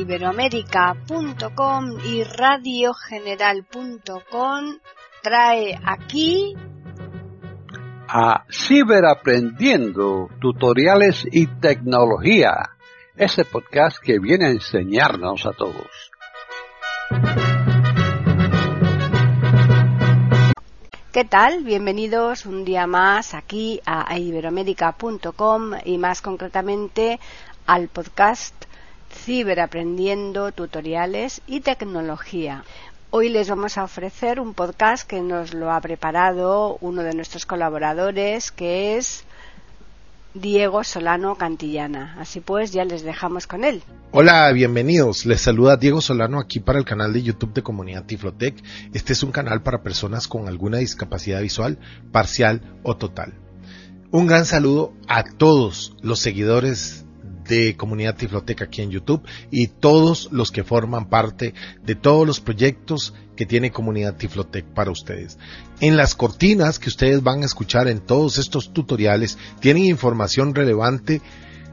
iberoamérica.com y radiogeneral.com trae aquí a Ciberaprendiendo, tutoriales y tecnología, ese podcast que viene a enseñarnos a todos. ¿Qué tal? Bienvenidos un día más aquí a iberoamérica.com y más concretamente al podcast Ciberaprendiendo, tutoriales y tecnología. Hoy les vamos a ofrecer un podcast que nos lo ha preparado uno de nuestros colaboradores, que es Diego Solano Cantillana. Así pues, ya les dejamos con él. Hola, bienvenidos. Les saluda Diego Solano aquí para el canal de YouTube de Comunidad Tiflotec. Este es un canal para personas con alguna discapacidad visual, parcial o total. Un gran saludo a todos los seguidores de Comunidad Tiflotec aquí en YouTube y todos los que forman parte de todos los proyectos que tiene Comunidad Tiflotec para ustedes. En las cortinas que ustedes van a escuchar en todos estos tutoriales tienen información relevante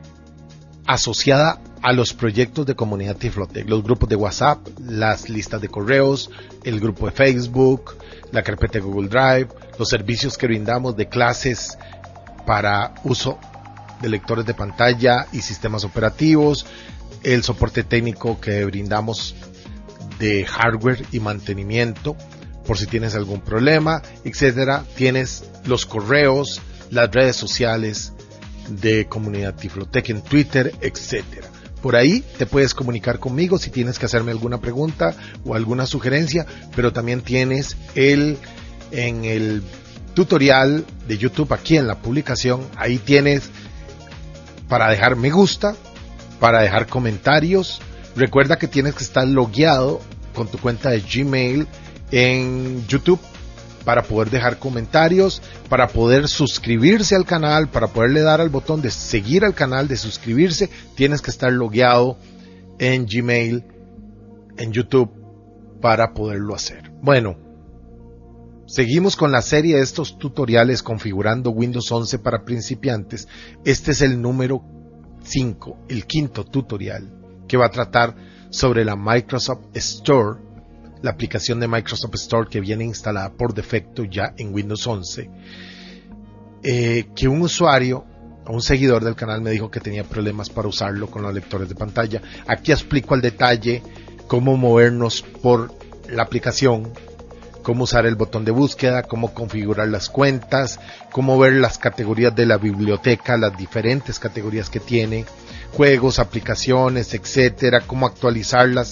asociada a los proyectos de Comunidad Tiflotec, los grupos de WhatsApp, las listas de correos, el grupo de Facebook, la carpeta de Google Drive, los servicios que brindamos de clases para uso de lectores de pantalla y sistemas operativos, el soporte técnico que brindamos de hardware y mantenimiento por si tienes algún problema, etcétera. Tienes los correos, las redes sociales de Comunidad Tiflotec en Twitter, etcétera. Por ahí te puedes comunicar conmigo si tienes que hacerme alguna pregunta o alguna sugerencia, pero también tienes en el tutorial de YouTube, aquí en la publicación, ahí tienes para dejar me gusta, para dejar comentarios. Recuerda que tienes que estar logueado con tu cuenta de Gmail en YouTube para poder dejar comentarios, para poder suscribirse al canal, para poderle dar al botón de seguir al canal, de suscribirse. Tienes que estar logueado en Gmail, en YouTube, para poderlo hacer. Bueno, seguimos con la serie de estos tutoriales configurando Windows 11 para principiantes. Este es el número 5, el quinto tutorial, que va a tratar sobre la Microsoft Store, la aplicación de Microsoft Store que viene instalada por defecto ya en Windows 11. Que un usuario, un seguidor del canal me dijo que tenía problemas para usarlo con los lectores de pantalla. Aquí explico al detalle cómo movernos por la aplicación, cómo usar el botón de búsqueda, cómo configurar las cuentas, cómo ver las categorías de la biblioteca, las diferentes categorías que tiene, juegos, aplicaciones, etcétera, cómo actualizarlas.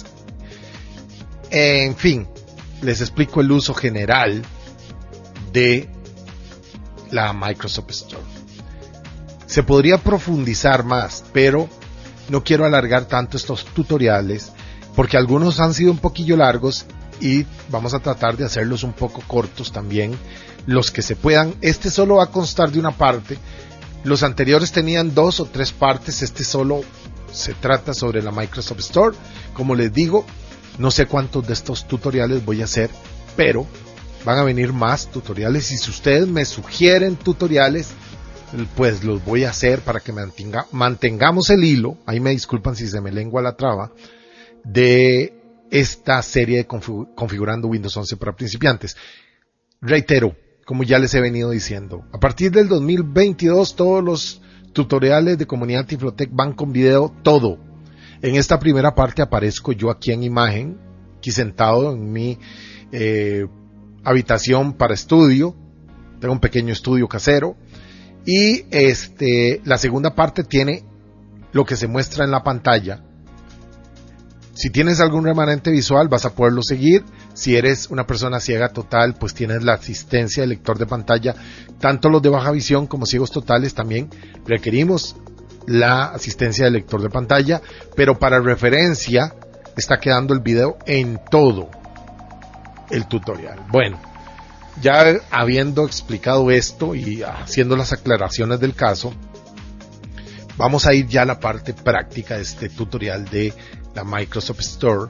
En fin, les explico el uso general de la Microsoft Store. Se podría profundizar más, pero no quiero alargar tanto estos tutoriales porque algunos han sido un poquillo largos y vamos a tratar de hacerlos un poco cortos también, los que se puedan. Este solo va a constar de una parte. Los anteriores tenían 2 o 3 partes. Este solo se trata sobre la Microsoft Store. Como les digo, no sé cuántos de estos tutoriales voy a hacer, pero van a venir más tutoriales y si ustedes me sugieren tutoriales, pues los voy a hacer para que mantengamos el hilo. Ahí me disculpan si se me lengua la traba de esta serie de configurando Windows 11 para principiantes. Reitero, como ya les he venido diciendo, a partir del 2022 todos los tutoriales de Comunidad Tiflotec van con video, todo. En esta primera parte aparezco yo aquí en imagen, aquí sentado en mi habitación para estudio. Tengo un pequeño estudio casero y la segunda parte tiene lo que se muestra en la pantalla. Si tienes algún remanente visual vas a poderlo seguir. Si eres una persona ciega total, pues tienes la asistencia del lector de pantalla. Tanto los de baja visión como ciegos totales también requerimos la asistencia del lector de pantalla. Pero para referencia está quedando el video en todo el tutorial. Bueno, ya habiendo explicado esto y haciendo las aclaraciones del caso, vamos a ir ya a la parte práctica de este tutorial de la Microsoft Store.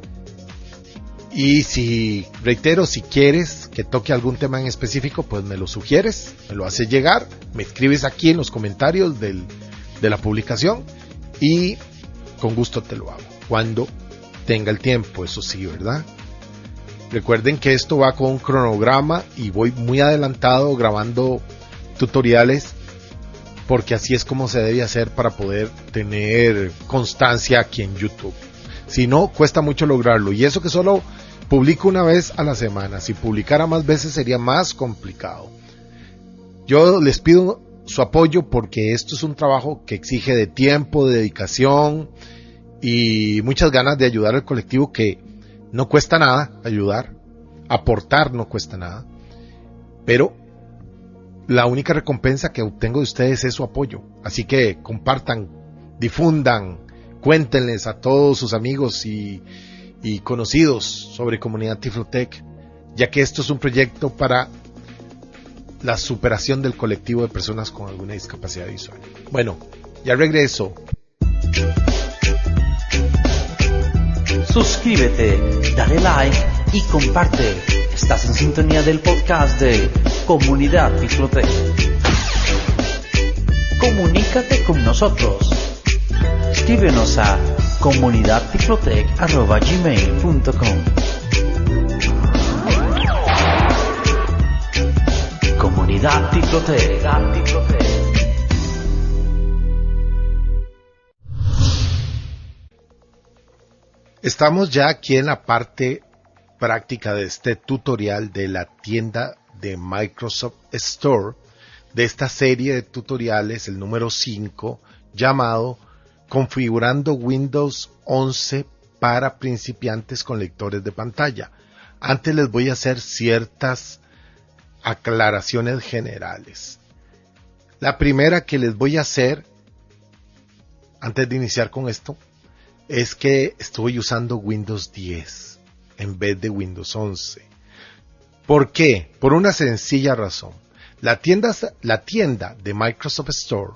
Y si quieres que toque algún tema en específico, pues me lo sugieres, me lo haces llegar, me escribes aquí en los comentarios de la publicación y con gusto te lo hago. cuando tenga el tiempo, eso sí, ¿verdad? Recuerden que esto va con un cronograma y voy muy adelantado grabando tutoriales, porque así es como se debe hacer para poder tener constancia aquí en YouTube. Si no, cuesta mucho lograrlo, y eso que solo publico una vez a la semana. Si publicara más veces sería más complicado. Yo les pido su apoyo porque esto es un trabajo que exige de tiempo, de dedicación y muchas ganas de ayudar al colectivo, que no cuesta nada ayudar, aportar no cuesta nada, pero la única recompensa que obtengo de ustedes es su apoyo. Así que compartan, difundan, cuéntenles a todos sus amigos y conocidos sobre Comunidad Tiflotec, ya que esto es un proyecto para la superación del colectivo de personas con alguna discapacidad visual. Bueno, ya regreso. Suscríbete, dale like y comparte. Estás en sintonía del podcast de Comunidad Tiflotec. Comunícate con nosotros. Escríbenos a comunidadtiflotec@gmail.com. Comunidad Tiflotec. Estamos ya aquí en la parte práctica de este tutorial de la tienda de Microsoft Store, de esta serie de tutoriales, el número 5, llamado Configurando Windows 11 para principiantes con lectores de pantalla. Antes les voy a hacer ciertas aclaraciones generales. La primera que les voy a hacer, antes de iniciar con esto, es que estoy usando Windows 10 en vez de Windows 11. ¿Por qué? Por una sencilla razón. La tienda de Microsoft Store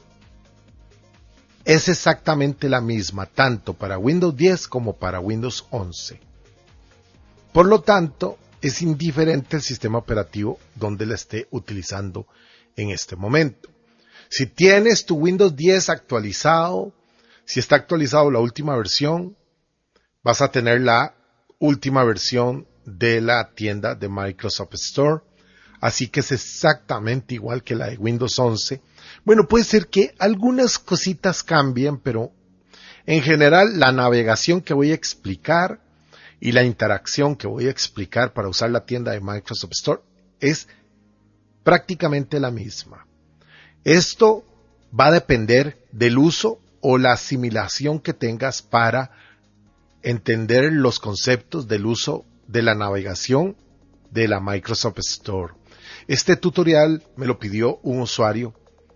es exactamente la misma, tanto para Windows 10 como para Windows 11. Por lo tanto, es indiferente el sistema operativo donde la esté utilizando en este momento. Si tienes tu Windows 10 actualizado, si está actualizado la última versión, vas a tener la última versión de la tienda de Microsoft Store. Así que es exactamente igual que la de Windows 11. Bueno, puede ser que algunas cositas cambien, pero en general la navegación que voy a explicar y la interacción que voy a explicar para usar la tienda de Microsoft Store es prácticamente la misma. Esto va a depender del uso o la asimilación que tengas para entender los conceptos del uso de la navegación de la Microsoft Store. Este tutorial me lo pidió un usuario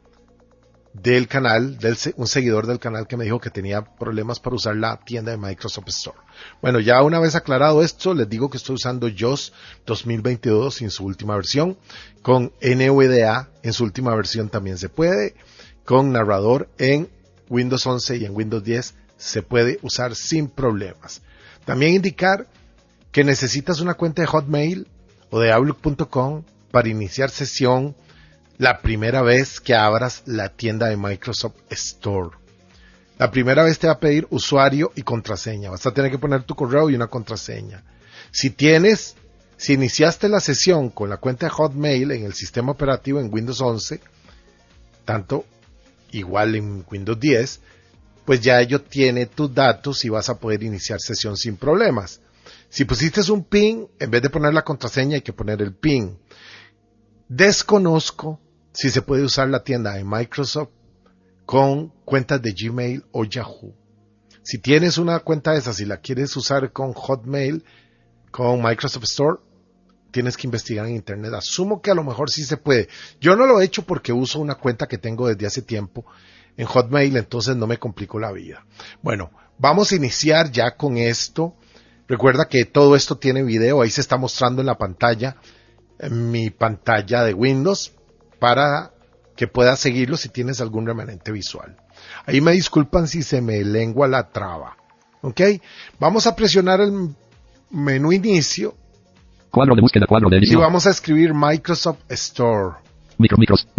del canal, un seguidor del canal, que me dijo que tenía problemas para usar la tienda de Microsoft Store. Bueno, ya una vez aclarado esto, les digo que estoy usando JAWS 2022 en su última versión, con NVDA en su última versión también se puede, con narrador en Windows 11 y en Windows 10 se puede usar sin problemas. También indicar que necesitas una cuenta de Hotmail o de Outlook.com para iniciar sesión la primera vez que abras la tienda de Microsoft Store. La primera vez te va a pedir usuario y contraseña. Vas a tener que poner tu correo y una contraseña. Si iniciaste la sesión con la cuenta de Hotmail en el sistema operativo en Windows 11, tanto igual en Windows 10, pues ya ello tiene tus datos y vas a poder iniciar sesión sin problemas. Si pusiste un PIN, en vez de poner la contraseña hay que poner el PIN. Desconozco si se puede usar la tienda de Microsoft con cuentas de Gmail o Yahoo. Si tienes una cuenta de esas y la quieres usar con Hotmail, con Microsoft Store, tienes que investigar en internet. Asumo que a lo mejor sí se puede. Yo no lo he hecho porque uso una cuenta que tengo desde hace tiempo en Hotmail, entonces no me complico la vida. Bueno, vamos a iniciar ya con esto. Recuerda que todo esto tiene video, ahí se está mostrando en la pantalla, en mi pantalla de Windows, para que puedas seguirlo si tienes algún remanente visual. Ahí me disculpan si se me lengua la traba. ¿Ok? Vamos a presionar el menú inicio. Cuadro de búsqueda, cuadro de edición. Y vamos a escribir Microsoft Store.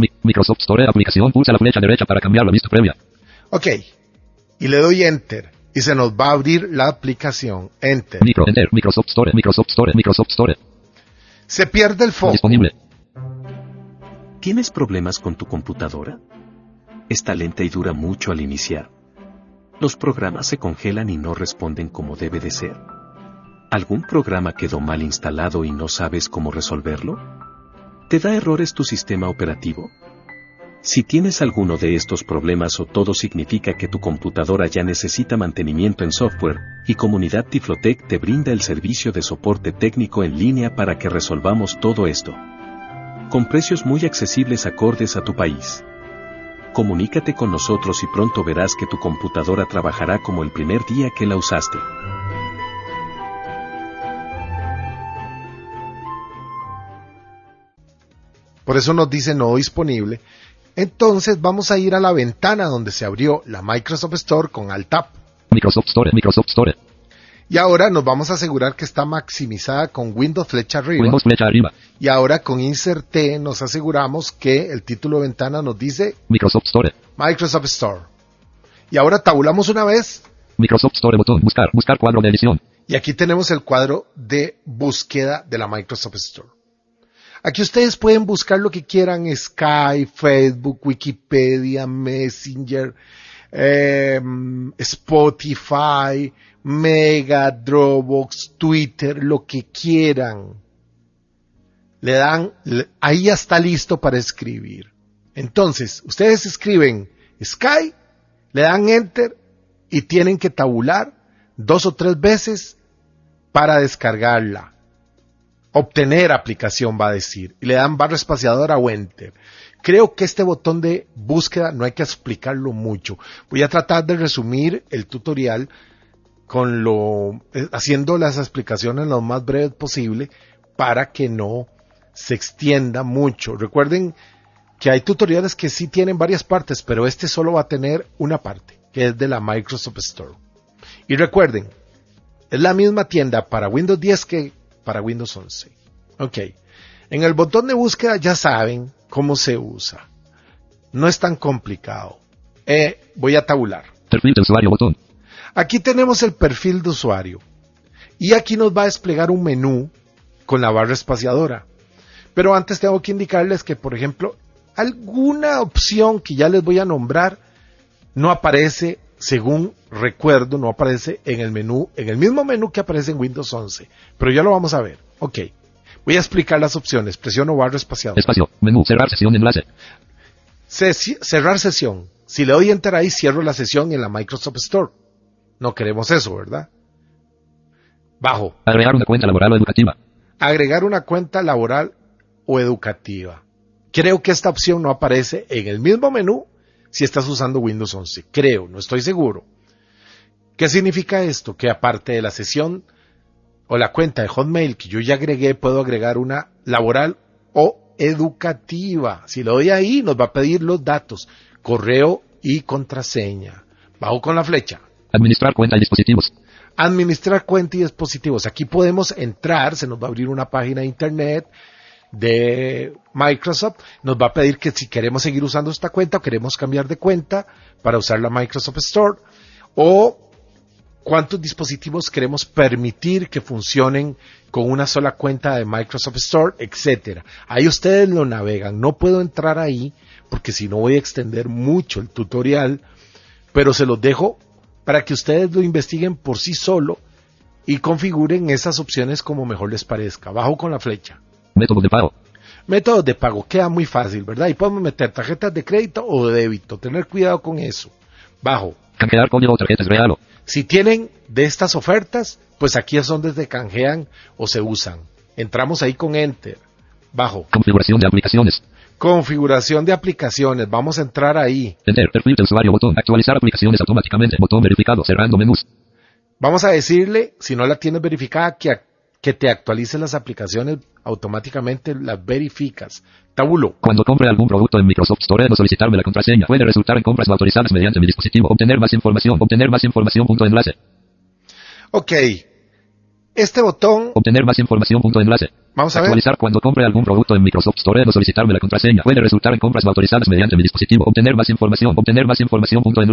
Microsoft Store, aplicación, pulsa la flecha derecha para cambiar la vista previa. Ok. Y le doy Enter. y se nos va a abrir la aplicación. Enter. Enter, Microsoft Store, Microsoft Store, Microsoft Store. Se pierde el foco. Disponible. ¿Tienes problemas con tu computadora? Está lenta y dura mucho al iniciar. Los programas se congelan y no responden como debe de ser. ¿Algún programa quedó mal instalado y no sabes cómo resolverlo? ¿Te da errores tu sistema operativo? Si tienes alguno de estos problemas o todo significa que tu computadora ya necesita mantenimiento en software, y Comunidad Tiflotec te brinda el servicio de soporte técnico en línea para que resolvamos todo esto. Con precios muy accesibles acordes a tu país. Comunícate con nosotros y pronto verás que tu computadora trabajará como el primer día que la usaste. Por eso nos dice no disponible. Entonces vamos a ir a la ventana donde se abrió la Microsoft Store con Alt-Tab. Microsoft Store, Microsoft Store. Y ahora nos vamos a asegurar que está maximizada con Windows flecha arriba. Windows flecha arriba. Y ahora con Insert T nos aseguramos que el título de ventana nos dice Microsoft Store. Microsoft Store. Y ahora tabulamos una vez. Microsoft Store, botón, buscar cuadro de edición. Y aquí tenemos el cuadro de búsqueda de la Microsoft Store. Aquí ustedes pueden buscar lo que quieran, Skype, Facebook, Wikipedia, Messenger, Spotify, Mega, Dropbox, Twitter, lo que quieran. Le dan, ahí ya está listo para escribir. Entonces, ustedes escriben Skype, le dan Enter y tienen que tabular 2 o 3 veces para descargarla. Obtener aplicación va a decir, y le dan barra espaciadora o Enter. Creo que este botón de búsqueda no hay que explicarlo mucho. Voy a tratar de resumir el tutorial haciendo las explicaciones lo más breves posible para que no se extienda mucho. Recuerden que hay tutoriales que sí tienen varias partes, pero este solo va a tener una parte, que es de la Microsoft Store. Y recuerden, es la misma tienda para Windows 10 que para Windows 11. Ok. En el botón de búsqueda ya saben cómo se usa. No es tan complicado. Voy a tabular. Perfil de usuario, botón. Aquí tenemos el perfil de usuario. Y aquí nos va a desplegar un menú con la barra espaciadora. Pero antes tengo que indicarles que, por ejemplo, alguna opción que ya les voy a nombrar no aparece, según recuerdo, no aparece en el menú, en el mismo menú que aparece en Windows 11. Pero ya lo vamos a ver. Ok. Voy a explicar las opciones. Presiono barra espaciadora. Espacio, menú, cerrar sesión, enlace. Cerrar sesión. Si le doy Enter ahí, cierro la sesión en la Microsoft Store. No queremos eso, ¿verdad? Bajo. Agregar una cuenta laboral o educativa. Agregar una cuenta laboral o educativa. Creo que esta opción no aparece en el mismo menú si estás usando Windows 11. Creo, no estoy seguro. ¿Qué significa esto? Que aparte de la sesión o la cuenta de Hotmail que yo ya agregué, puedo agregar una laboral o educativa. Si le doy ahí, nos va a pedir los datos, correo y contraseña. Bajo con la flecha. Administrar cuenta y dispositivos. Administrar cuenta y dispositivos. Aquí podemos entrar, se nos va a abrir una página de internet de Microsoft. Nos va a pedir que si queremos seguir usando esta cuenta o queremos cambiar de cuenta para usar la Microsoft Store, o cuántos dispositivos queremos permitir que funcionen con una sola cuenta de Microsoft Store, etcétera. Ahí ustedes lo navegan. No puedo entrar ahí porque si no voy a extender mucho el tutorial, pero se los dejo para que ustedes lo investiguen por sí solo y configuren esas opciones como mejor les parezca. Bajo con la flecha. Método de pago. Métodos de pago. Queda muy fácil, ¿verdad? Y podemos meter tarjetas de crédito o de débito. Tener cuidado con eso. Bajo. Canjear código o tarjetas regalo. Si tienen de estas ofertas, pues aquí es donde se canjean o se usan. Entramos ahí con Enter. Bajo. Configuración de aplicaciones. Configuración de aplicaciones. Vamos a entrar ahí. Enter, perfil de usuario, botón. Actualizar aplicaciones automáticamente. Botón verificado, cerrando menús. Vamos a decirle, si no la tienes verificada, que te actualice las aplicaciones automáticamente, las verificas. Tabulo. Cuando compre algún producto en Microsoft Store, no solicitarme la contraseña. Puede resultar en compras no autorizadas mediante mi dispositivo. Obtener más información. Punto enlace. Ok. Este botón. Obtener más información. Punto enlace. Vamos a ver. Actualizar cuando compre algún producto en Microsoft Store, no solicitarme la contraseña. Puede resultar en compras no autorizadas mediante mi dispositivo. Obtener más información. Punto enlace.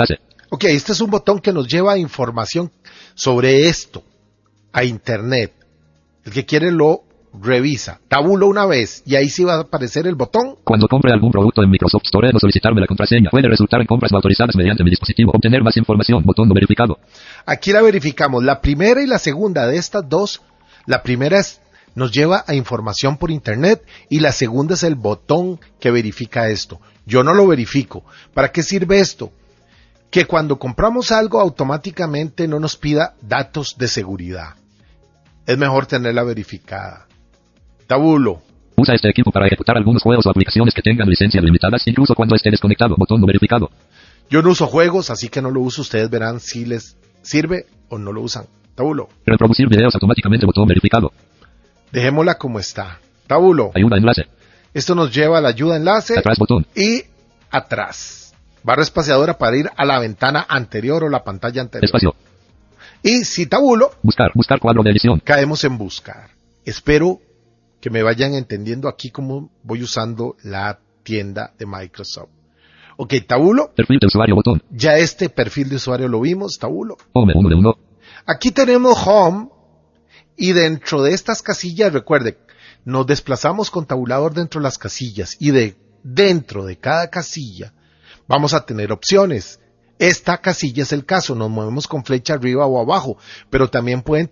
Ok, este es un botón que nos lleva a información sobre esto, a Internet. El que quiere lo revisa. Tabulo una vez y ahí sí va a aparecer el botón. Cuando compre algún producto en Microsoft Store, no solicitarme la contraseña. Puede resultar en compras no autorizadas mediante mi dispositivo. Obtener más información. Botón no verificado. Aquí la verificamos. La primera y la segunda de estas dos. La primera nos lleva a información por Internet y la segunda es el botón que verifica esto. Yo no lo verifico. ¿Para qué sirve esto? Que cuando compramos algo automáticamente no nos pida datos de seguridad. Es mejor tenerla verificada. Tabulo. Usa este equipo para ejecutar algunos juegos o aplicaciones que tengan licencias limitadas, incluso cuando esté desconectado. Botón no verificado. Yo no uso juegos, así que no lo uso. Ustedes verán si les sirve o no lo usan. Tabulo. Reproducir videos automáticamente. Botón verificado. Dejémosla como está. Tabulo. Ayuda enlace. Esto nos lleva a la ayuda enlace. Atrás botón. Y atrás. Barra espaciadora para ir a la ventana anterior o la pantalla anterior. Espacio. Y si tabulo. Buscar cuadro de edición. Caemos en buscar. Espero que me vayan entendiendo aquí cómo voy usando la tienda de Microsoft. Ok, tabulo. Perfil de usuario, botón. Ya este perfil de usuario lo vimos, tabulo. Home 1 de 1. Aquí tenemos Home y dentro de estas casillas, recuerde, nos desplazamos con tabulador dentro de las casillas y dentro de cada casilla vamos a tener opciones. Esta casilla es el caso, nos movemos con flecha arriba o abajo, pero también pueden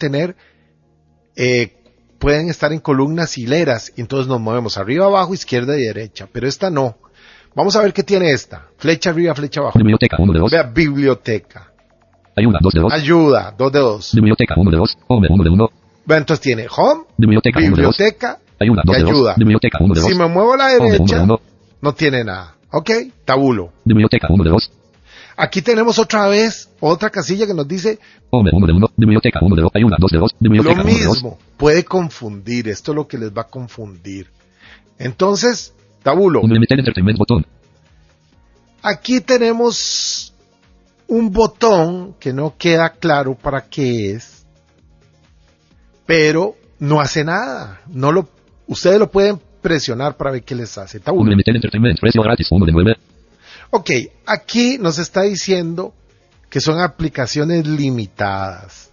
estar en columnas hileras, y entonces nos movemos arriba, abajo, izquierda y derecha, pero esta no. Vamos a ver qué tiene esta. Flecha arriba, flecha abajo. Biblioteca 1 de 2. Vea, biblioteca. Ayuda 2 de 2. Ayuda 2 de 2. Biblioteca 1 de 2. Home 1 de 1. Vea, entonces tiene Home, Biblioteca 1 de 2. biblioteca Ayuda 2 de 2. ayuda. Biblioteca 1 de 2. Si me muevo a la Home 1 derecha, de 1. no tiene nada. Ok, tabulo. Biblioteca 1 de 2. Aquí tenemos otra vez otra casilla que nos dice Home 1 de 1. Biblioteca 1 de 2. Ayuda 2 de 2. Biblioteca lo 1 de 2. mismo. Puede confundir. Esto es lo que les va a confundir. Entonces, tabulo. Unlimited Entertainment, botón. Aquí tenemos un botón que no queda claro para qué es, pero no hace nada. Ustedes lo pueden presionar para ver qué les hace. Tabulo. Unlimited Entertainment, precio gratis, 1 de 9. Ok, aquí nos está diciendo que son aplicaciones limitadas.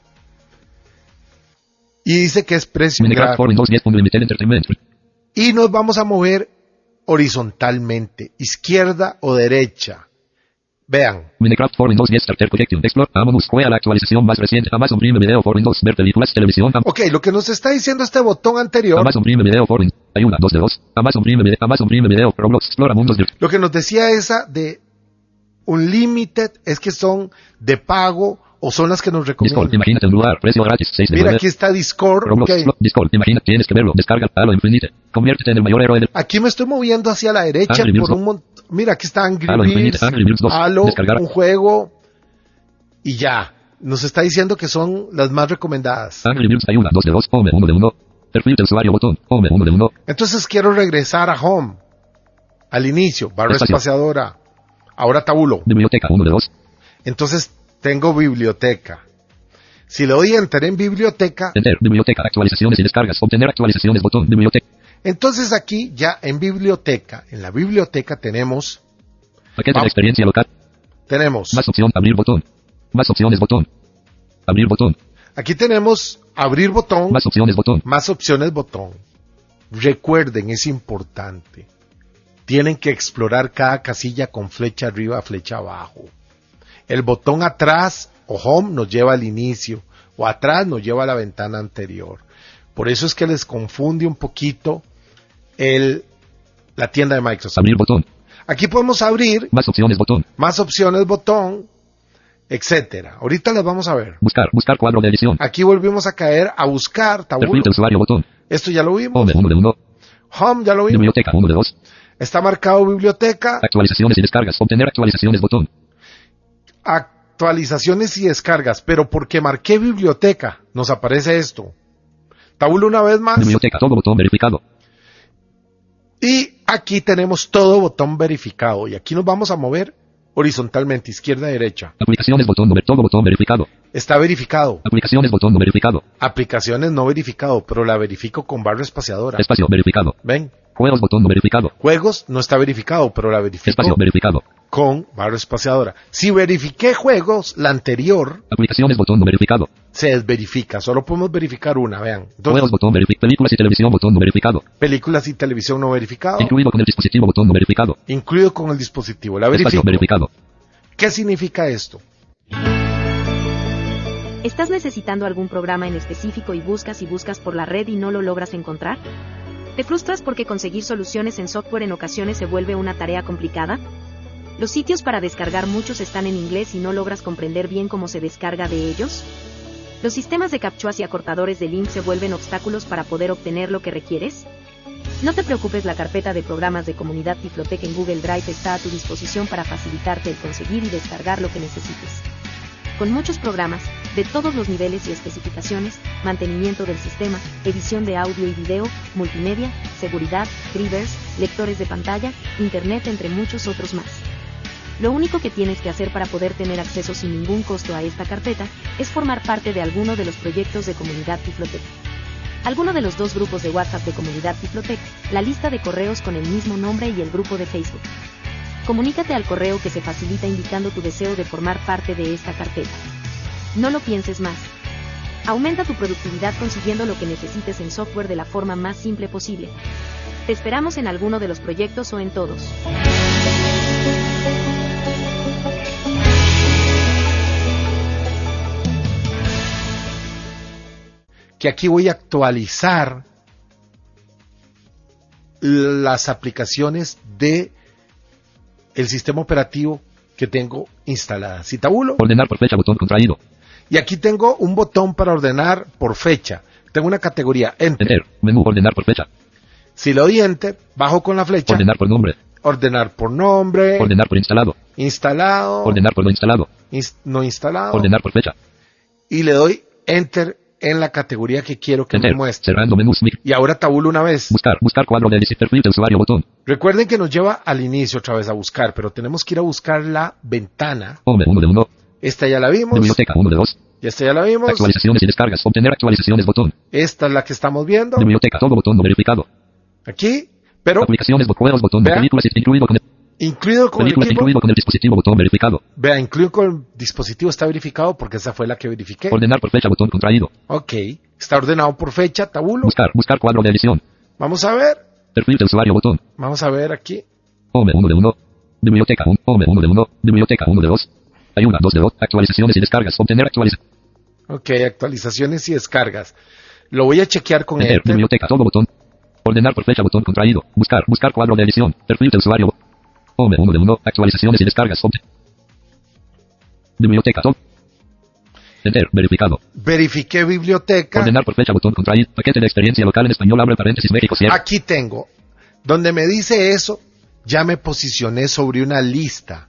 Y dice que es precio Minecraft gratis. 4 Windows 10 Unlimited Entertainment. Y nos vamos a mover horizontalmente, izquierda o derecha. Vean. Minecraft 4 Windows 10 Starter Collection Explore. Vámonos, juega la actualización más reciente. Amazon Prime Video for Windows. Ver películas, televisión. Ok, lo que nos está diciendo este botón anterior. Amazon Prime Video for Windows. Ayuda 2 de 2. Amazon Prime Video Roblox Explora mundos de... Lo que nos decía esa de Unlimited es que son de pago o son las que nos recomiendan. Discord, imagínate un lugar, precio gratis, 6 de 9. Mira, aquí está Discord. Roblox, Okay. Discord, imagínate, tienes que verlo, descarga Halo Infinite, conviértete en el mayor héroe del... Aquí me estoy moviendo hacia la derecha Angry Birds por un montón. Mira, aquí está Angry Halo Infinite, Birds, Angry Birds 2, Halo, descargar. un juego y ya. Nos está diciendo que son las más recomendadas. Angry Birds, ayuda 2 de 2, Home 1 de 1. Perfil de usuario, botón, Home 1 de 1. Entonces quiero regresar a Home. Al inicio, barra Espacio. espaciadora. Ahora tabulo. Biblioteca 1 de 2. Entonces tengo biblioteca. Si le doy enter en biblioteca, Enter, biblioteca, actualizaciones y descargas, obtener actualizaciones, botón, biblioteca. entonces aquí ya en la biblioteca tenemos, Paquete de experiencia local. tenemos, Más opción, abrir botón. Más opciones, botón. Abrir botón. aquí tenemos abrir botón, Más opciones, botón. más opciones botón. Recuerden, es importante. Tienen que explorar cada casilla con flecha arriba, flecha abajo. El botón atrás o home nos lleva al inicio o atrás nos lleva a la ventana anterior. Por eso es que les confunde un poquito la tienda de Microsoft. Abrir botón. Aquí podemos abrir Más opciones, botón. más opciones botón, etcétera. Ahorita las vamos a ver. Buscar cuadro de edición. Aquí volvimos a caer a buscar tabulo. Perfil de usuario, botón. Esto ya lo vimos. Home 1 de 1. Home ya lo vimos. Biblioteca 1 de 2. Está marcado biblioteca. Actualizaciones y descargas. Obtener actualizaciones, botón. Actualizaciones y descargas. Pero porque marqué biblioteca, nos aparece esto. Tabulo una vez más. Biblioteca, todo botón verificado. Y aquí tenemos todo botón verificado. Y aquí nos vamos a mover horizontalmente, izquierda, derecha. Aplicaciones, botón, todo botón verificado. Está verificado. Aplicaciones, botón no verificado. Aplicaciones no verificado, pero la verifico con barra espaciadora. Espacio verificado. Ven. Juegos, botón no verificado. Juegos no está verificado, pero la verifico Espacio verificado. con barra espaciadora. Si verifiqué juegos, la anterior Aplicaciones, botón no verificado. se desverifica. Solo podemos verificar una, vean. Entonces, Juegos, botón verificado. Películas y televisión, botón no verificado. películas y televisión no verificado. Incluido con el dispositivo, botón no verificado. Incluido con el dispositivo. La Espacio verifico. verificado. ¿Qué significa esto? ¿Estás necesitando algún programa en específico y buscas por la red y no lo logras encontrar? ¿Te frustras porque conseguir soluciones en software en ocasiones se vuelve una tarea complicada? ¿Los sitios para descargar muchos están en inglés y no logras comprender bien cómo se descarga de ellos? ¿Los sistemas de captchas y acortadores de link se vuelven obstáculos para poder obtener lo que requieres? No te preocupes, la carpeta de programas de Comunidad Tiflotec en Google Drive está a tu disposición para facilitarte el conseguir y descargar lo que necesites. Con muchos programas, de todos los niveles y especificaciones, mantenimiento del sistema, edición de audio y video, multimedia, seguridad, drivers, lectores de pantalla, internet, entre muchos otros más. Lo único que tienes que hacer para poder tener acceso sin ningún costo a esta carpeta es formar parte de alguno de los proyectos de Comunidad Tiflotec. Alguno de los 2 grupos de WhatsApp de Comunidad Tiflotec, la lista de correos con el mismo nombre y el grupo de Facebook. Comunícate al correo que se facilita indicando tu deseo de formar parte de esta carpeta. No lo pienses más. Aumenta tu productividad consiguiendo lo que necesites en software de la forma más simple posible. Te esperamos en alguno de los proyectos o en todos. Que aquí voy a actualizar las aplicaciones de el sistema operativo que tengo instalada. Si tabulo. Ordenar por fecha, botón contraído. Y aquí tengo un botón para ordenar por fecha. Tengo una categoría Enter. Enter. Menú ordenar por fecha. Si le doy Enter, bajo con la flecha. Ordenar por nombre. Ordenar por nombre. Ordenar por instalado. Instalado. Ordenar por no instalado. No instalado. Ordenar por fecha. Y le doy Enter en la categoría que quiero que Enter. me muestre. Cerrando menús. Y ahora tabulo una vez. Buscar cuadro de perfil de usuario, botón. Recuerden que nos lleva al inicio otra vez a buscar, pero tenemos que ir a buscar la ventana. Home 1 de 1. Esta ya la vimos. Biblioteca 1 de 2. Y esta ya la vimos. Actualizaciones y descargas. Obtener actualizaciones, botón. Esta es la que estamos viendo. Biblioteca, todo botón no verificado. Aquí, pero Aplicaciones, juegos, botón de vea, películas incluido con el incluido con películas el equipo. incluido con el dispositivo, botón verificado. Vea, incluido con el dispositivo está verificado porque esa fue la que verifiqué. Ordenar por fecha, botón contraído. Ok, está ordenado por fecha, tabulo. Buscar cuadro de edición. Vamos a ver. Perfil de usuario, botón. Vamos a ver aquí. Home 1 de 1. Biblioteca 1. Home 1 de 1. Biblioteca 1 de 2. Hay 1, 2 de 2. Actualizaciones y descargas. Obtener actualizaciones. Ok, actualizaciones y descargas. Lo voy a chequear con Enter. Enter. Biblioteca, todo botón. Ordenar por fecha, botón contraído. Buscar cuadro de edición. Perfil de usuario. Home 1 de 1. Actualizaciones y descargas. Biblioteca, todo. Enter. Verificado. Verifiqué biblioteca. Ordenar por fecha, botón contraído. Paquete de experiencia local en español, abre paréntesis, México, cierra. Aquí tengo. Donde me dice eso, ya me posicioné sobre una lista.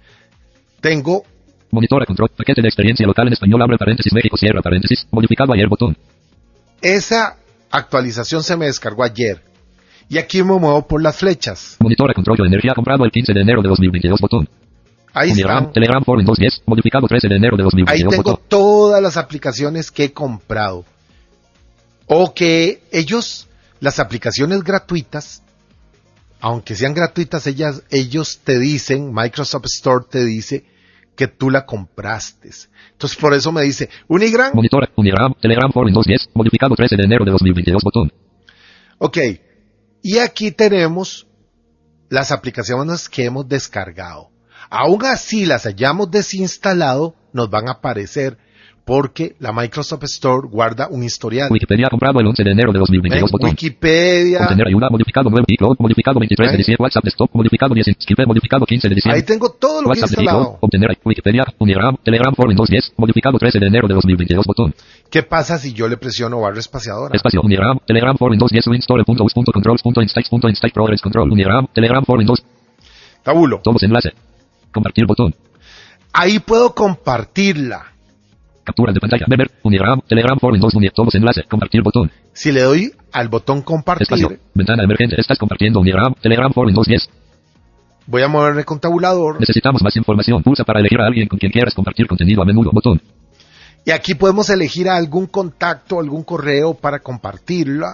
Tengo Monitora control. Paquete de experiencia local en español, abre paréntesis, México, cierra paréntesis. Modificado ayer, botón. esa actualización se me descargó ayer. Y aquí me muevo por las flechas. Monitora control de energía comprado el 15 de enero de 2022, botón. Ahí están. Telegram for Windows 10, modificado 13 de enero de Ahí 2022, tengo botón. todas las aplicaciones que he comprado. O que las aplicaciones gratuitas, aunque sean gratuitas, ellos te dicen, Microsoft Store te dice que tú la compraste. Entonces por eso me dice, Unigram. Monitora, Unigram, Telegram for Windows 10, modificado 13 de enero de 2022, botón. Ok. Y aquí tenemos las aplicaciones que hemos descargado. Aún así las hayamos desinstalado, nos van a aparecer porque la Microsoft Store guarda un historial. Wikipedia comprado el 11 de enero de 2022, botón. Wikipedia. Obtener ayuda, modificado 9, iCloud, modificado 23 de diciembre, WhatsApp Desktop, modificado 10, Skype, modificado 15 de diciembre. Ahí tengo todo lo que he WhatsApp de instalado. iCloud, obtener Wikipedia, Unigram, Telegram for Windows 10, modificado 13 de enero de 2022, botón. ¿Qué pasa si yo le presiono barra espaciadora? Espacio, Unigram, Telegram for Windows 10, winstore.us.controls.insights.insight progress control, Unigram, Telegram for Windows. Tabulo. Todos enlace. Compartir botón. Ahí puedo compartirla. Captura de pantalla. Beber, Unigram, Telegram for Windows, todos enlace. Compartir botón. Si le doy al botón compartir, Espacio. Ventana emergente. Estás compartiendo Unigram, Telegram for Windows 10. voy a moverme con tabulador. Necesitamos más información. Pulsa para elegir a alguien con quien quieras compartir contenido a menudo. Botón. Y aquí podemos elegir a algún contacto, algún correo para compartirla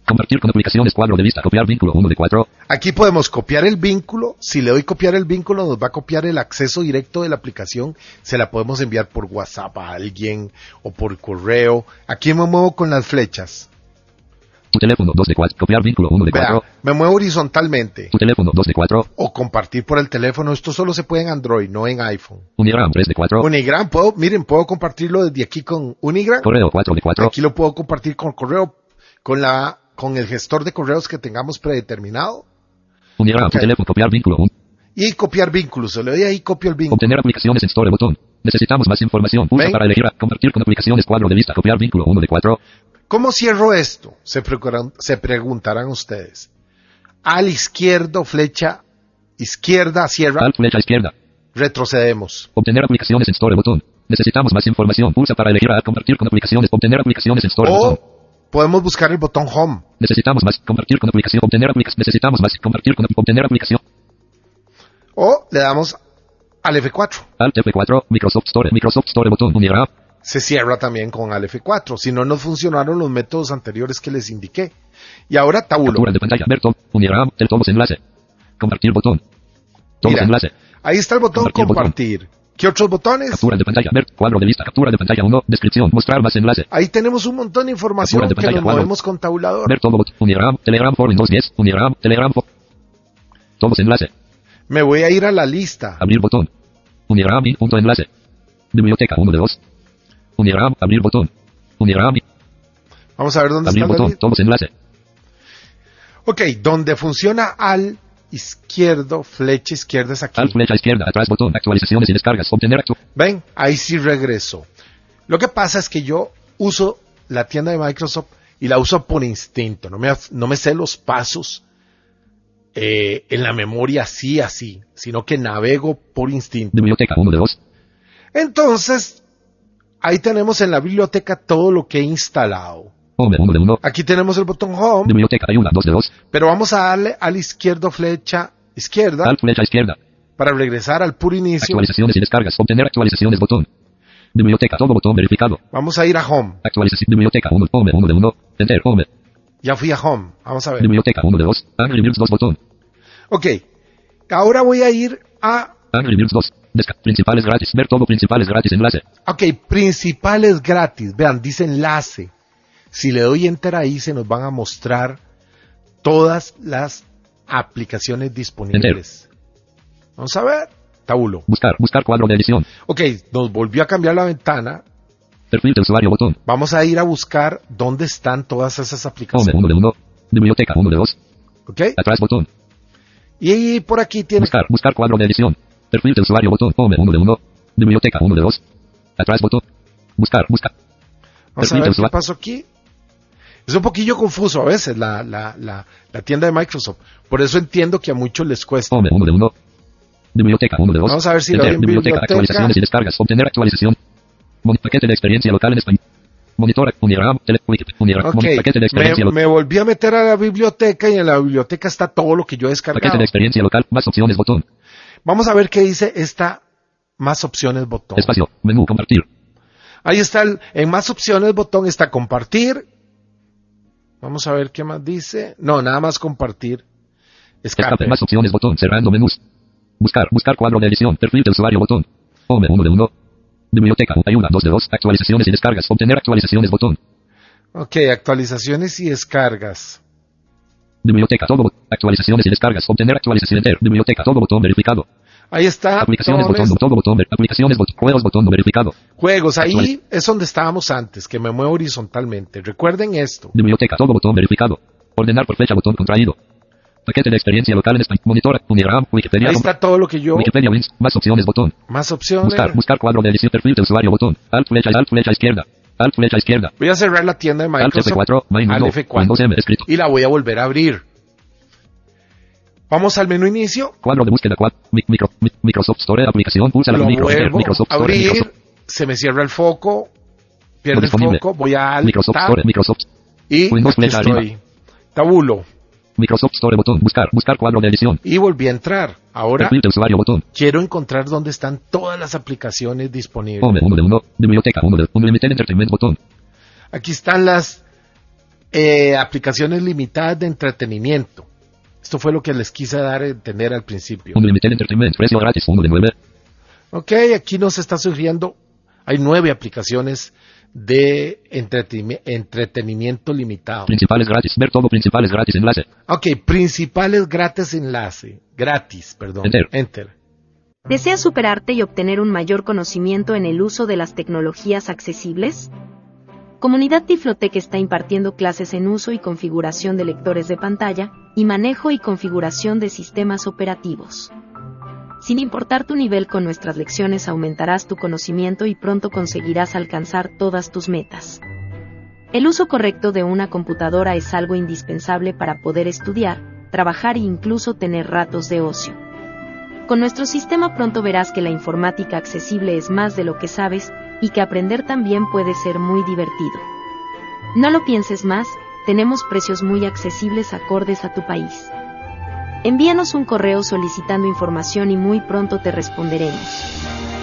Compartir con aplicaciones, cuadro de vista, copiar vínculo 1 de 4. Aquí podemos copiar el vínculo. Si le doy copiar el vínculo, nos va a copiar el acceso directo de la aplicación. Se la podemos enviar por WhatsApp a alguien o por correo. Aquí me muevo con las flechas. Tu teléfono 2 de 4, copiar vínculo 1 de 4. Vea, me muevo horizontalmente. Tu teléfono 2 de 4. O compartir por el teléfono. Esto solo se puede en Android, no en iPhone. Unigram 3 de 4. Unigram, puedo compartirlo desde aquí con Unigram. Correo 4 de 4. Aquí lo puedo compartir con correo, con el gestor de correos que tengamos predeterminado. Unigram, Okay. tu teléfono, copiar vínculo 1. Y copiar vínculos. Se le doy ahí, copio el vínculo. Obtener aplicaciones en Store botón. Necesitamos más información. Pulsa ¿Ven? para elegir. Compartir con aplicaciones, cuadro de vista, copiar vínculo 1 de 4. ¿Cómo cierro esto? Se preguntarán ustedes. Al izquierdo, flecha izquierda, cierra. Alt flecha izquierda. Retrocedemos. Obtener aplicaciones en Store botón. Necesitamos más información. Pulsa para elegir. Compartir con aplicaciones. Obtener aplicaciones en Store botón. O podemos buscar el botón Home. Necesitamos más. Compartir con aplicación. Obtener aplicación. Necesitamos más. Compartir con obtener aplicación. O le damos al F4. Alt F4. Microsoft Store botón. Unigram. Se cierra también con al F4. Si no nos funcionaron los métodos anteriores que les indiqué. Y ahora tabulo. Captura de pantalla. Ver todo. Unigram. Todos enlace. Compartir botón. Todos Mira, enlace. ahí está el botón compartir. ¿Qué otros botones? Captura de pantalla. Ver cuadro de vista. Captura de pantalla 1. Descripción. Mostrar más enlace. Ahí tenemos un montón de información Captura de que pantalla, nos cuadro. movemos con tabulador. Ver todo botón. Unigram. Telegram for Windows 10. Unigram. Telegram for. Todos enlace. Me voy a ir a la lista. Abrir botón. Unigram. Punto enlace. Biblioteca 1 de 2. Unigram. Abrir botón. Unigram. Vamos a ver dónde Abrir está la botón. lista. Todos enlace. Ok, donde funciona al izquierdo, flecha izquierda es aquí. Alt flecha izquierda. Atrás botón. Actualizaciones y descargas. Obtener Ven, ahí sí regreso. Lo que pasa es que yo uso la tienda de Microsoft y la uso por instinto. No me sé los pasos en la memoria así, sino que navego por instinto. Biblioteca 1 de 2. Entonces, ahí tenemos en la biblioteca todo lo que he instalado. Home 1 de 1. Aquí tenemos el botón Home, Biblioteca 1 2 de 2. pero vamos a darle al izquierdo flecha izquierda Alt flecha izquierda. para regresar al puro inicio. Actualizaciones y descargas. Obtener actualizaciones botón. Biblioteca todo botón verificado. Vamos a ir a Home. Actualización. Biblioteca 1. Home 1 de 1. Enter. Home. Ya fui a Home. Vamos a ver. Biblioteca 1 de 2. Angry Birds 2 botón. Ok. Ahora voy a ir a... Angry Birds 2. Principales gratis. Ver todo principales gratis. Enlace. Ok, principales gratis. Vean, dice enlace. Si le doy enter ahí, se nos van a mostrar todas las aplicaciones disponibles. Vamos a ver. Tabulo. Buscar. Buscar cuadro de edición. Ok, nos volvió a cambiar la ventana. Perfil de usuario botón. Vamos a ir a buscar dónde están todas esas Home aplicaciones. 1 de 1. Biblioteca 1 de 2. Ok. Atrás botón. Y por aquí tiene... Buscar. Buscar cuadro de edición. Perfil de usuario botón. Home 1 de 1. Biblioteca 1 de 2. Atrás botón. Buscar. Buscar. Vamos a ver qué pasó aquí. Es un poquillo confuso a veces la tienda de Microsoft. Por eso entiendo que a muchos les cuesta. Home 1 de 1. Biblioteca 1 de 2. Vamos a ver si lo Enter. doy en Biblioteca. biblioteca. Actualizaciones y descargas. Obtener actualización. Paquete de experiencia local en español. Monitor. Unigram. Unigram. Ok, Paquete de experiencia local. me volví a meter a la biblioteca y en la biblioteca está todo lo que yo he Paquete descargado. de experiencia local. Más opciones botón. Vamos a ver qué dice esta más opciones botón. Espacio. Menú. Compartir. Ahí está, en más opciones botón está compartir. Vamos a ver qué más dice. No, nada más compartir. Escape. Más opciones botón. Cerrando menús. Buscar. Buscar cuadro de edición. Perfil de usuario botón. Home 1 de 1. Biblioteca. Ayuda 2 de 2. Actualizaciones y descargas. Obtener actualizaciones botón. Ok, actualizaciones y descargas. Biblioteca. Todo. Actualizaciones y descargas. Obtener actualización. Enter. Biblioteca. Todo botón verificado. Ahí está. Aplicaciones todo botón. Todo botón. Aplicaciones botón. Juegos botón no verificado. Juegos, ahí es donde estábamos antes, que me muevo horizontalmente. Recuerden esto. Biblioteca. Todo botón verificado. Ordenar por fecha botón contraído. Paquete de experiencia local en español. Monitor. Unigram. Wikipedia. Ahí está todo lo que yo... Wikipedia Wins. Más opciones botón. Más opciones. Buscar. Buscar cuadro de edición. Perfil de usuario botón. Alt flecha izquierda. Alt flecha izquierda. Voy a cerrar la tienda de Alt Microsoft. F4. Al Windows F4. M. Escrito. Y la voy a volver a abrir. Vamos al menú inicio. Cuadro de búsqueda. Microsoft Store. Aplicación. Pulsa la Lo micro. vuelvo Microsoft a Store. abrir. Microsoft. Se me cierra el foco. Pierde el Disponible. foco. Voy a Microsoft Alt Store. Microsoft. y Windows aquí flecha estoy. arriba. Tabulo. Microsoft Store botón. Buscar. Buscar cuadro de edición. Y volví a entrar. Ahora Perfil de usuario botón. quiero encontrar dónde están todas las aplicaciones disponibles. Home 1 de 1. Biblioteca 1 de Unlimited Entertainment botón. Aquí están las aplicaciones limitadas de entretenimiento. Esto fue lo que les quise dar a entender al principio. Unlimited Entertainment, precio gratis, 1 de 9. Ok, aquí nos está sugiriendo, hay 9 aplicaciones de entretenimiento limitado. Principales gratis, ver todo, principales gratis, enlace. Ok, principales gratis enlace. Gratis, perdón. Enter. ¿Deseas superarte y obtener un mayor conocimiento en el uso de las tecnologías accesibles? Comunidad Tiflotec está impartiendo clases en uso y configuración de lectores de pantalla, y manejo y configuración de sistemas operativos. Sin importar tu nivel, con nuestras lecciones aumentarás tu conocimiento y pronto conseguirás alcanzar todas tus metas. El uso correcto de una computadora es algo indispensable para poder estudiar, trabajar e incluso tener ratos de ocio. Con nuestro sistema pronto verás que la informática accesible es más de lo que sabes, y que aprender también puede ser muy divertido. No lo pienses más, tenemos precios muy accesibles acordes a tu país. Envíanos un correo solicitando información y muy pronto te responderemos.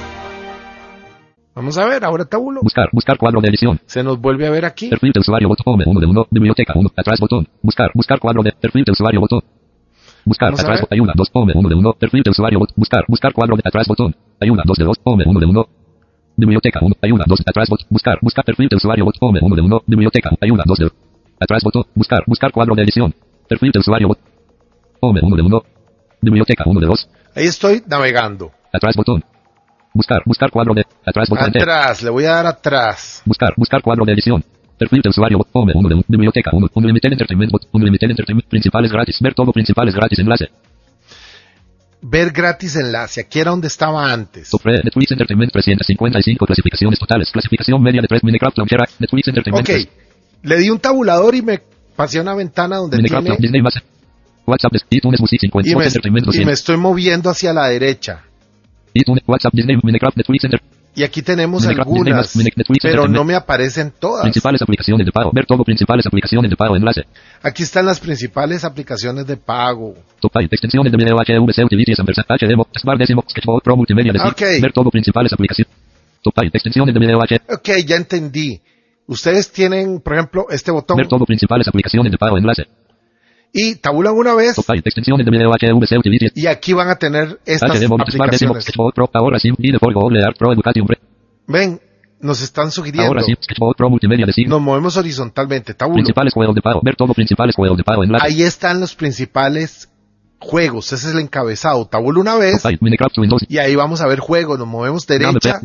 Vamos a ver, ahora tabulo. Buscar cuadro de edición. Se nos vuelve a ver aquí. Perfil de usuario, botón, home, 1 de 1, biblioteca, 1, atrás, botón. Buscar cuadro de perfil de usuario, botón. Buscar, atrás, hay 1, 2, home, 1 de 1, perfil de usuario, buscar cuadro de atrás, botón. Hay 1, 2 de 2, home, 1 de 1. Biblioteca, 1, hay 1, 2, atrás, botón. Buscar perfil de usuario, home, 1 de 1, biblioteca, hay 1, 2 de atrás, botón. Buscar cuadro de edición. Perfil de usuario, home, 1 de 1. Biblioteca, 1 de 2. Ahí estoy navegando. Atrás, botón. Buscar cuadro de atrás, botón. Atrás, le voy a dar atrás. Buscar cuadro de edición. Perfil de usuario, home, 1 de 1, biblioteca, 1, Unlimited Entertainment, Unlimited Entertainment, principales gratis, ver todo, principales gratis, enlace. Ver gratis enlace, aquí era donde estaba antes. Top Netflix Entertainment 355 clasificaciones totales, clasificación media de 3, Minecraft Launcher, Netflix Entertainment. Ok, le di un tabulador y me pasé a una ventana donde Minecraft, tiene... Disney más, WhatsApp, iTunes Music 50, Entertainment 200. Y me estoy moviendo hacia la derecha. iTunes, WhatsApp, Disney, Minecraft, Netflix Entertainment. Y aquí tenemos Minecraft, algunas, Netflix, pero no me aparecen todas. Principales aplicaciones de pago, ver todo, principales aplicaciones de pago, enlace. Aquí están las principales aplicaciones de pago. Top extensiones de video HVC, Utilities, HDMO, Smart Decimo, Sketchboard Pro, Multimedia, Okay. Ver todo, principales aplicaciones. Top extensiones de video Ok, ya entendí. Ustedes tienen, por ejemplo, este botón. Ver todo, principales aplicaciones de pago, enlace. Y tabulan una vez. Top extensiones de video HVC, Utilities. Y aquí van a tener estas HDMO, Smart Decimo, aplicaciones. Sketchboard Pro, ahora sí, y de Google Art Pro Education. Ven, nos están sugiriendo. Ahora sí, Sketchboard Pro, Multimedia, Nos movemos horizontalmente, tabulo. Principales juegos de pago, ver todo, principales juegos de pago, enlace. Ahí están los principales juegos, ese es el encabezado. Tabulo una vez. Minecraft, Windows. Y ahí vamos a ver juegos, nos movemos derecha.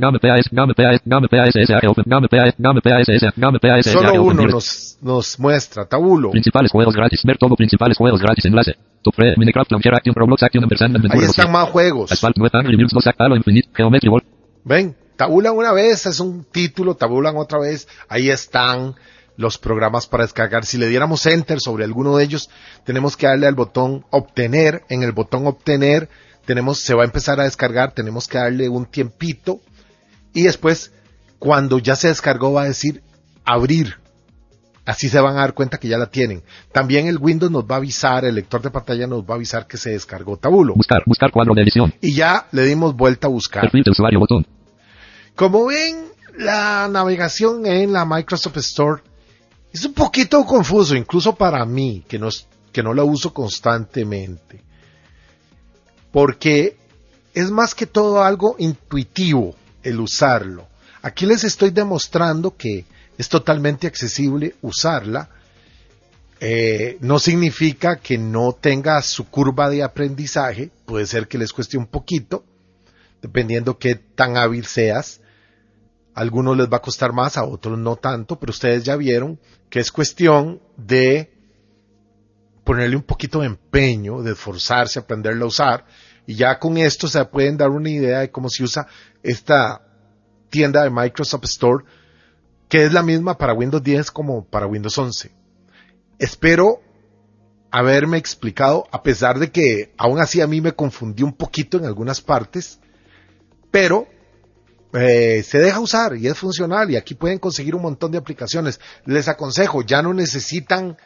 Solo uno nos muestra, tabulo. Principales juegos gratis, ver todo, principales juegos gratis, enlace. Top Minecraft, Launcher, Action, Roblox, Action, Ahí están más juegos. Asphalt, Web, Angry Birds 2, Halo Infinite, Geometry Wall. Ven, tabulan una vez, es un título, tabulan otra vez. Ahí están los programas para descargar. Si le diéramos enter sobre alguno de ellos, tenemos que darle al botón obtener. En el botón obtener se va a empezar a descargar, tenemos que darle un tiempito y después cuando ya se descargó va a decir abrir. Así se van a dar cuenta que ya la tienen. También el Windows nos va a avisar, el lector de pantalla nos va a avisar que se descargó tabulo. Buscar cuadro de edición. Y ya le dimos vuelta a buscar. Perfil de usuario, botón. Como ven, la navegación en la Microsoft Store es un poquito confuso, incluso para mí, que no la uso constantemente. Porque es más que todo algo intuitivo el usarlo. Aquí les estoy demostrando que es totalmente accesible usarla. No significa que no tenga su curva de aprendizaje. Puede ser que les cueste un poquito, dependiendo qué tan hábil seas. A algunos les va a costar más, a otros no tanto, pero ustedes ya vieron que es cuestión de ponerle un poquito de empeño, de esforzarse, aprenderla a usar, y ya con esto se pueden dar una idea de cómo se usa esta tienda de Microsoft Store, que es la misma para Windows 10 como para Windows 11. Espero haberme explicado, a pesar de que aún así a mí me confundí un poquito en algunas partes, pero se deja usar y es funcional y aquí pueden conseguir un montón de aplicaciones. Les aconsejo, ya no necesitan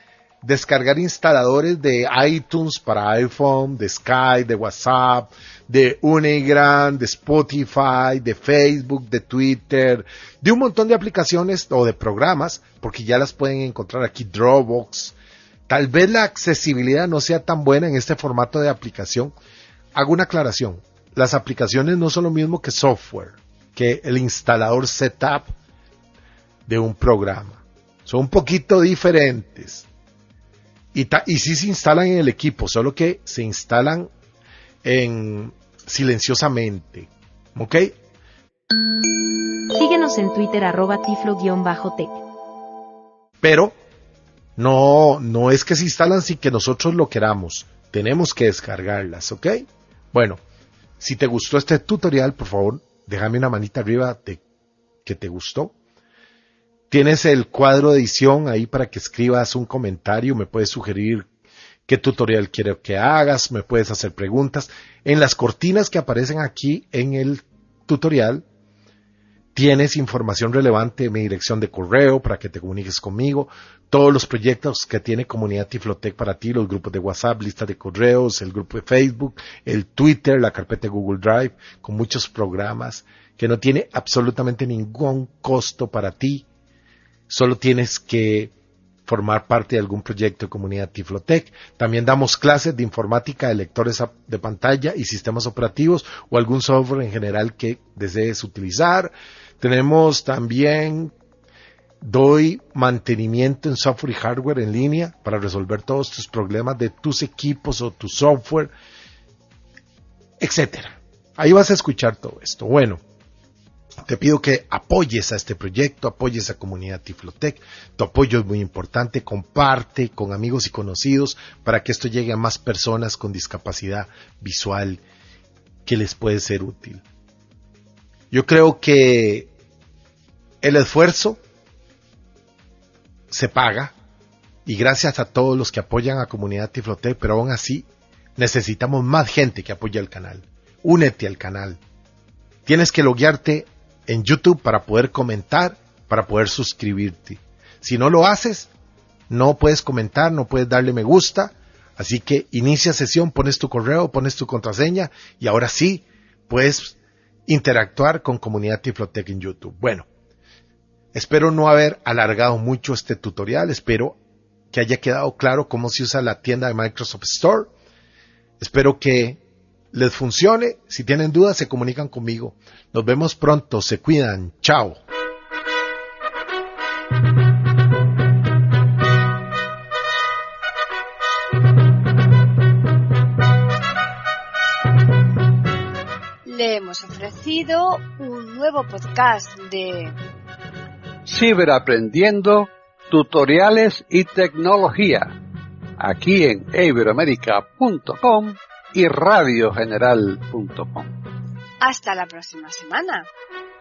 descargar instaladores de iTunes para iPhone, de Skype, de WhatsApp, de Unigram, de Spotify, de Facebook, de Twitter, de un montón de aplicaciones o de programas, porque ya las pueden encontrar aquí, Dropbox. Tal vez la accesibilidad no sea tan buena en este formato de aplicación. Hago una aclaración. Las aplicaciones no son lo mismo que software, que el instalador setup de un programa. Son un poquito diferentes. Y sí se instalan en el equipo, solo que se instalan silenciosamente. ¿Ok? Síguenos en Twitter @tiflo_tech. Pero no es que se instalan sin que nosotros lo queramos. Tenemos que descargarlas, ¿ok? Bueno, si te gustó este tutorial, por favor, déjame una manita arriba de que te gustó. Tienes el cuadro de edición ahí para que escribas un comentario, me puedes sugerir qué tutorial quieres que hagas, me puedes hacer preguntas. En las cortinas que aparecen aquí en el tutorial, tienes información relevante de mi dirección de correo para que te comuniques conmigo, todos los proyectos que tiene Comunidad Tiflotec para ti, los grupos de WhatsApp, lista de correos, el grupo de Facebook, el Twitter, la carpeta de Google Drive, con muchos programas que no tiene absolutamente ningún costo para ti. Solo tienes que formar parte de algún proyecto de Comunidad Tiflotec. También damos clases de informática de lectores de pantalla y sistemas operativos o algún software en general que desees utilizar. Tenemos también, doy mantenimiento en software y hardware en línea para resolver todos tus problemas de tus equipos o tu software, etcétera. Ahí vas a escuchar todo esto. Bueno, te pido que apoyes a este proyecto, apoyes a Comunidad Tiflotec. Tu apoyo es muy importante. Comparte con amigos y conocidos para que esto llegue a más personas con discapacidad visual que les puede ser útil. Yo creo que el esfuerzo se paga y gracias a todos los que apoyan a Comunidad Tiflotec, pero aún así necesitamos más gente que apoye al canal. Únete al canal. Tienes que loguearte en YouTube para poder comentar, para poder suscribirte. Si no lo haces, no puedes comentar, no puedes darle me gusta, así que inicia sesión, pones tu correo, pones tu contraseña y ahora sí puedes interactuar con Comunidad Tiflotec en YouTube. Bueno, espero no haber alargado mucho este tutorial, espero que haya quedado claro cómo se usa la tienda de Microsoft Store. Espero que les funcione. Si tienen dudas, se comunican conmigo. Nos vemos pronto. Se cuidan. Chao. Le hemos ofrecido un nuevo podcast de Ciberaprendiendo, tutoriales y tecnología, aquí en iberoamerica.com y radiogeneral.com. Hasta la próxima semana.